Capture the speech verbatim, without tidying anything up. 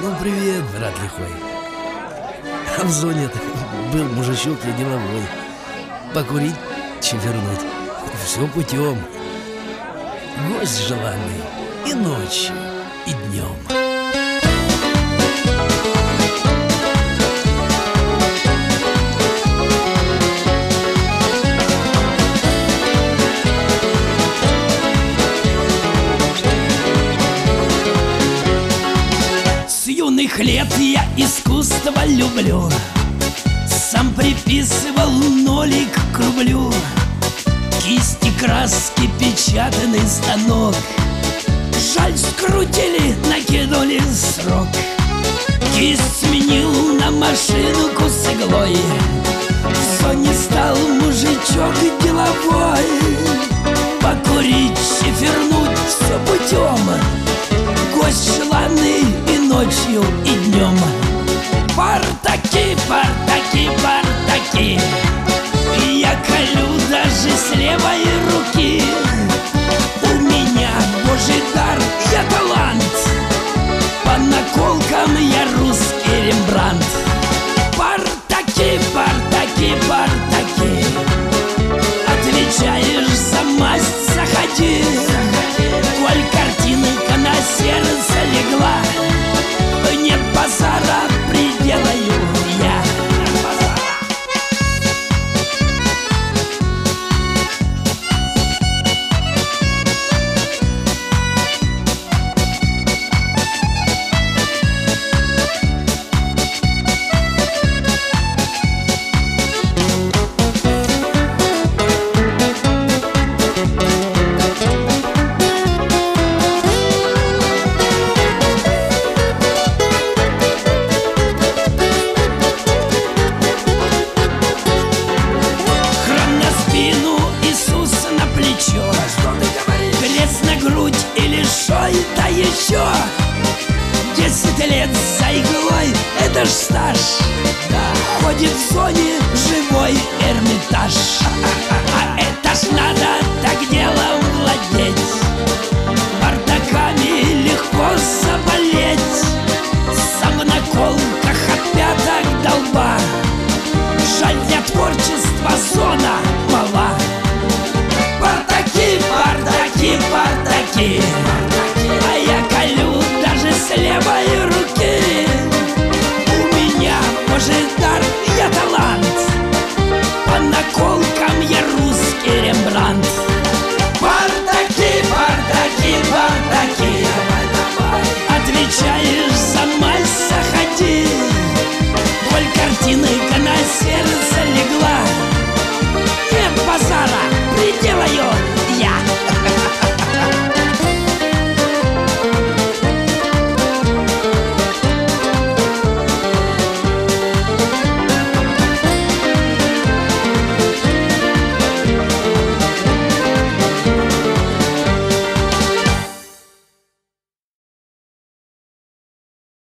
Ну, привет, брат лихой. А в зоне был мужичок я деловой. Покурить, че вернуть. Все путем. Гость желанный и ночью, и днем. С юных лет я искусство люблю. Сам приписывал нолик к рублю. Кисти, краски, печатный станок. Жаль, скрутили, накинули срок. Кисть сменил на машинку с иглой. В зоне стал мужичок деловой. Покурить, чефернуть все путем. Гость желанный и ночью, и днем. Партаки, партаки, партаки. Я колю даже с левой руки. У меня божий дар, я талант. По наколкам я русский Рембрандт. Партаки, партаки, партаки. Отвечаешь за масть, заходи. Коль картинка на сердце легла, нет базара, приделаю я. Крест на грудь или шо это еще? Десять лет за иглой, это ж стаж. Ходит в зоне живой Эрмитаж. А это ж надо так делом владеть. Бардаками легко заболеть. Сам в наколках от пяток до лба. Жаль, для творчества зона мала. Партаки, партаки, партаки.